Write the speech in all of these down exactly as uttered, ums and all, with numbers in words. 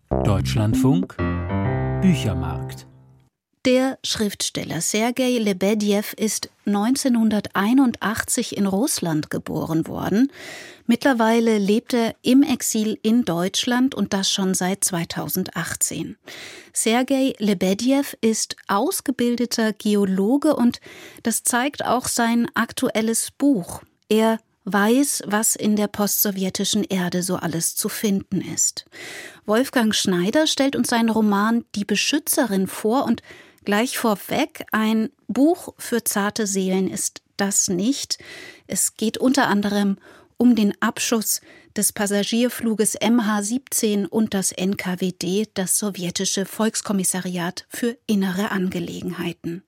Deutschlandfunk Büchermarkt. Der Schriftsteller Sergei Lebedew ist neunzehnhunderteinundachtzig in Russland geboren worden. Mittlerweile lebt er im Exil in Deutschland und das schon seit zweitausendachtzehn. Sergei Lebedew ist ausgebildeter Geologe und das zeigt auch sein aktuelles Buch. Er weiß, was in der postsowjetischen Erde so alles zu finden ist. Wolfgang Schneider stellt uns seinen Roman Die Beschützerin vor und gleich vorweg, ein Buch für zarte Seelen ist das nicht. Es geht unter anderem um den Abschuss des Passagierfluges M H siebzehn und das N K W D, das sowjetische Volkskommissariat für innere Angelegenheiten.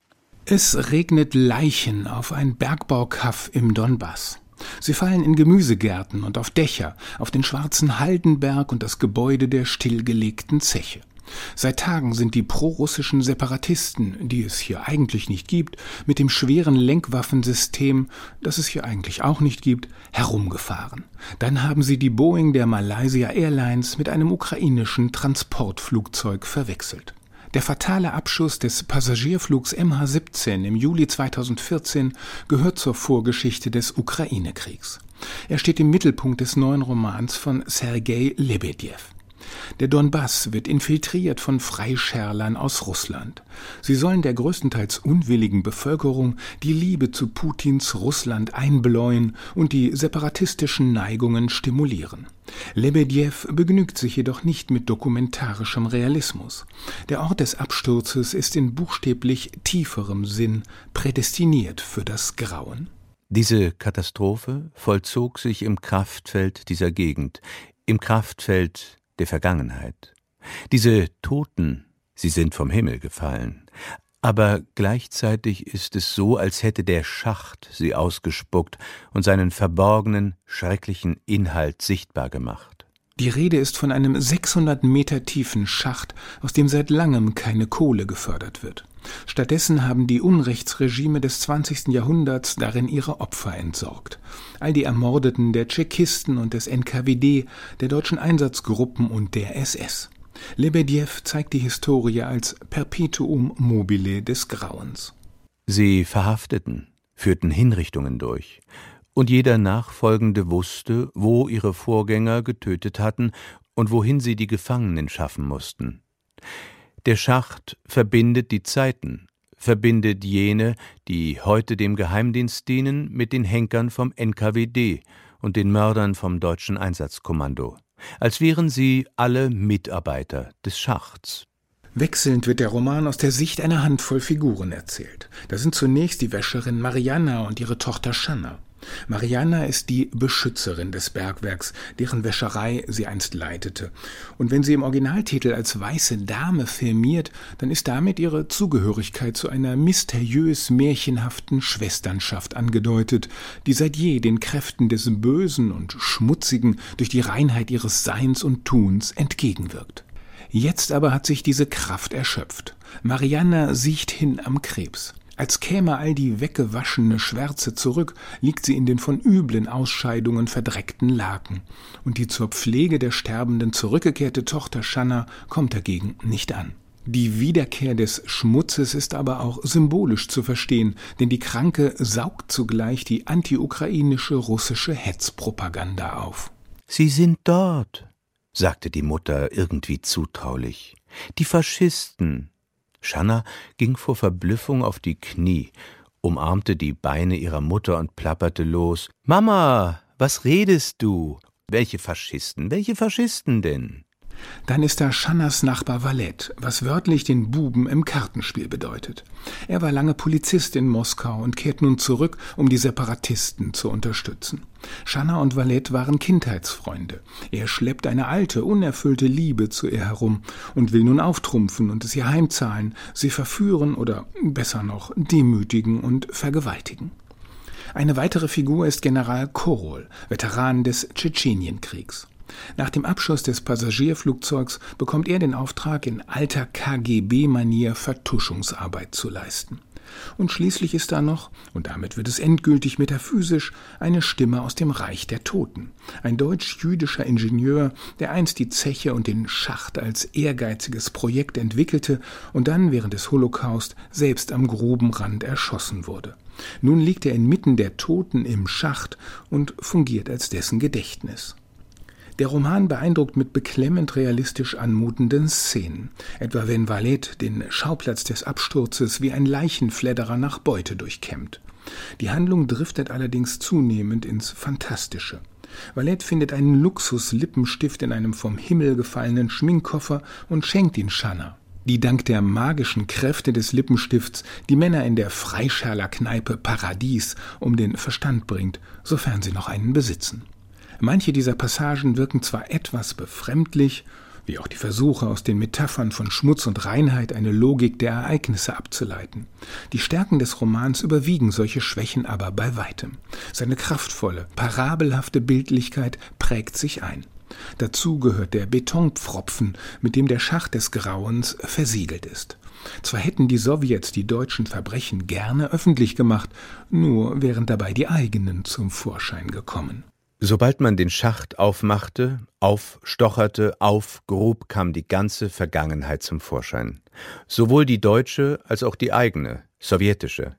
Es regnet Leichen auf ein Bergbaukaff im Donbass. Sie fallen in Gemüsegärten und auf Dächer, auf den schwarzen Haldenberg und das Gebäude der stillgelegten Zeche. Seit Tagen sind die prorussischen Separatisten, die es hier eigentlich nicht gibt, mit dem schweren Lenkwaffensystem, das es hier eigentlich auch nicht gibt, herumgefahren. Dann haben sie die Boeing der Malaysia Airlines mit einem ukrainischen Transportflugzeug verwechselt. Der fatale Abschuss des Passagierflugs M H siebzehn im Juli zweitausendvierzehn gehört zur Vorgeschichte des Ukraine-Kriegs. Er steht im Mittelpunkt des neuen Romans von Sergei Lebedew. Der Donbass wird infiltriert von Freischärlern aus Russland. Sie sollen der größtenteils unwilligen Bevölkerung die Liebe zu Putins Russland einbläuen und die separatistischen Neigungen stimulieren. Lebedew begnügt sich jedoch nicht mit dokumentarischem Realismus. Der Ort des Absturzes ist in buchstäblich tieferem Sinn prädestiniert für das Grauen. Diese Katastrophe vollzog sich im Kraftfeld dieser Gegend, im Kraftfeld der Vergangenheit. Diese Toten, sie sind vom Himmel gefallen, aber gleichzeitig ist es so, als hätte der Schacht sie ausgespuckt und seinen verborgenen, schrecklichen Inhalt sichtbar gemacht. Die Rede ist von einem sechshundert Meter tiefen Schacht, aus dem seit langem keine Kohle gefördert wird. Stattdessen haben die Unrechtsregime des zwanzigsten Jahrhunderts darin ihre Opfer entsorgt. All die Ermordeten der Tschechisten und des N K W D, der deutschen Einsatzgruppen und der S S. Lebedew zeigt die Historie als Perpetuum mobile des Grauens. Sie verhafteten, führten Hinrichtungen durch. Und jeder Nachfolgende wusste, wo ihre Vorgänger getötet hatten und wohin sie die Gefangenen schaffen mussten. Der Schacht verbindet die Zeiten, verbindet jene, die heute dem Geheimdienst dienen, mit den Henkern vom N K W D und den Mördern vom Deutschen Einsatzkommando, als wären sie alle Mitarbeiter des Schachts. Wechselnd wird der Roman aus der Sicht einer Handvoll Figuren erzählt. Da sind zunächst die Wäscherin Marianna und ihre Tochter Shanna. Marianna ist die Beschützerin des Bergwerks, deren Wäscherei sie einst leitete. Und wenn sie im Originaltitel als weiße Dame firmiert, dann ist damit ihre Zugehörigkeit zu einer mysteriös märchenhaften Schwesternschaft angedeutet, die seit je den Kräften des Bösen und Schmutzigen durch die Reinheit ihres Seins und Tuns entgegenwirkt. Jetzt aber hat sich diese Kraft erschöpft. Marianna siecht hin am Krebs. Als käme all die weggewaschene Schwärze zurück, liegt sie in den von üblen Ausscheidungen verdreckten Laken. Und die zur Pflege der Sterbenden zurückgekehrte Tochter Shanna kommt dagegen nicht an. Die Wiederkehr des Schmutzes ist aber auch symbolisch zu verstehen, denn die Kranke saugt zugleich die anti-ukrainische russische Hetzpropaganda auf. »Sie sind dort«, sagte die Mutter irgendwie zutraulich. »Die Faschisten.« Shanna ging vor Verblüffung auf die Knie, umarmte die Beine ihrer Mutter und plapperte los. »Mama, was redest du? Welche Faschisten? Welche Faschisten denn?« Dann ist da Shannas Nachbar Valet, was wörtlich den Buben im Kartenspiel bedeutet. Er war lange Polizist in Moskau und kehrt nun zurück, um die Separatisten zu unterstützen. Shanna und Valet waren Kindheitsfreunde. Er schleppt eine alte, unerfüllte Liebe zu ihr herum und will nun auftrumpfen und es ihr heimzahlen, sie verführen oder besser noch demütigen und vergewaltigen. Eine weitere Figur ist General Korol, Veteran des Tschetschenienkriegs. Nach dem Abschuss des Passagierflugzeugs bekommt er den Auftrag, in alter K G B-Manier Vertuschungsarbeit zu leisten. Und schließlich ist da noch, und damit wird es endgültig metaphysisch, eine Stimme aus dem Reich der Toten. Ein deutsch-jüdischer Ingenieur, der einst die Zeche und den Schacht als ehrgeiziges Projekt entwickelte und dann während des Holocaust selbst am Grubenrand erschossen wurde. Nun liegt er inmitten der Toten im Schacht und fungiert als dessen Gedächtnis. Der Roman beeindruckt mit beklemmend realistisch anmutenden Szenen, etwa wenn Valette den Schauplatz des Absturzes wie ein Leichenfledderer nach Beute durchkämmt. Die Handlung driftet allerdings zunehmend ins Fantastische. Valette findet einen Luxus-Lippenstift in einem vom Himmel gefallenen Schminkkoffer und schenkt ihn Shanna, die dank der magischen Kräfte des Lippenstifts die Männer in der Freischärlerkneipe Paradies um den Verstand bringt, sofern sie noch einen besitzen. Manche dieser Passagen wirken zwar etwas befremdlich, wie auch die Versuche, aus den Metaphern von Schmutz und Reinheit eine Logik der Ereignisse abzuleiten. Die Stärken des Romans überwiegen solche Schwächen aber bei weitem. Seine kraftvolle, parabelhafte Bildlichkeit prägt sich ein. Dazu gehört der Betonpfropfen, mit dem der Schacht des Grauens versiegelt ist. Zwar hätten die Sowjets die deutschen Verbrechen gerne öffentlich gemacht, nur wären dabei die eigenen zum Vorschein gekommen. Sobald man den Schacht aufmachte, aufstocherte, aufgrub, kam die ganze Vergangenheit zum Vorschein. Sowohl die deutsche als auch die eigene, sowjetische.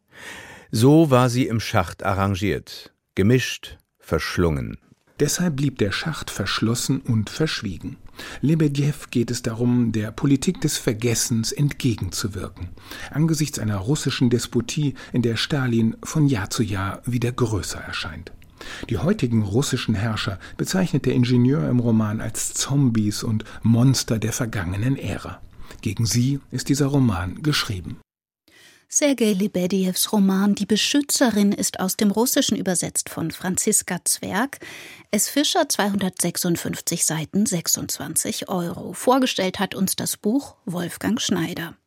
So war sie im Schacht arrangiert, gemischt, verschlungen. Deshalb blieb der Schacht verschlossen und verschwiegen. Lebedjew geht es darum, der Politik des Vergessens entgegenzuwirken, angesichts einer russischen Despotie, in der Stalin von Jahr zu Jahr wieder größer erscheint. Die heutigen russischen Herrscher bezeichnet der Ingenieur im Roman als Zombies und Monster der vergangenen Ära. Gegen sie ist dieser Roman geschrieben. Sergej Lebedjews Roman Die Beschützerin ist aus dem Russischen übersetzt von Franziska Zwerg. S. Fischer, zweihundertsechsundfünfzig Seiten, sechsundzwanzig Euro. Vorgestellt hat uns das Buch Wolfgang Schneider.